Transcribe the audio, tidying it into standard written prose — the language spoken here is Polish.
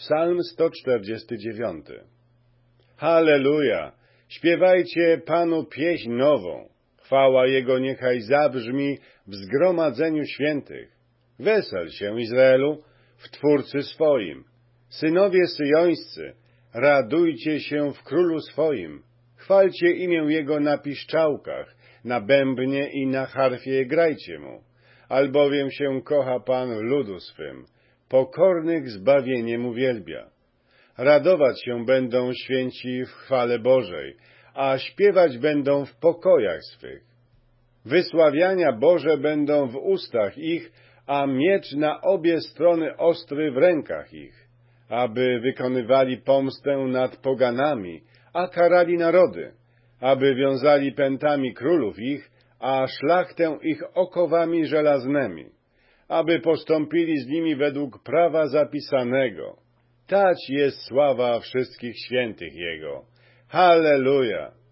Psalm 149. Halleluja! Śpiewajcie Panu pieśń nową. Chwała Jego niechaj zabrzmi w zgromadzeniu świętych. Wesel się, Izraelu, w Twórcy swoim. Synowie syjońscy, radujcie się w Królu swoim. Chwalcie imię Jego na piszczałkach, na bębnie i na harfie grajcie Mu. Albowiem się kocha Pan ludu swym, pokornych zbawieniem uwielbia. Radować się będą święci w chwale Bożej, a śpiewać będą w pokojach swych. Wysławiania Boże będą w ustach ich, a miecz na obie strony ostry w rękach ich, aby wykonywali pomstę nad poganami, a karali narody, aby wiązali pętami królów ich, a szlachtę ich okowami żelaznymi, aby postąpili z nimi według prawa zapisanego. Tać jest sława wszystkich świętych Jego. Halleluja!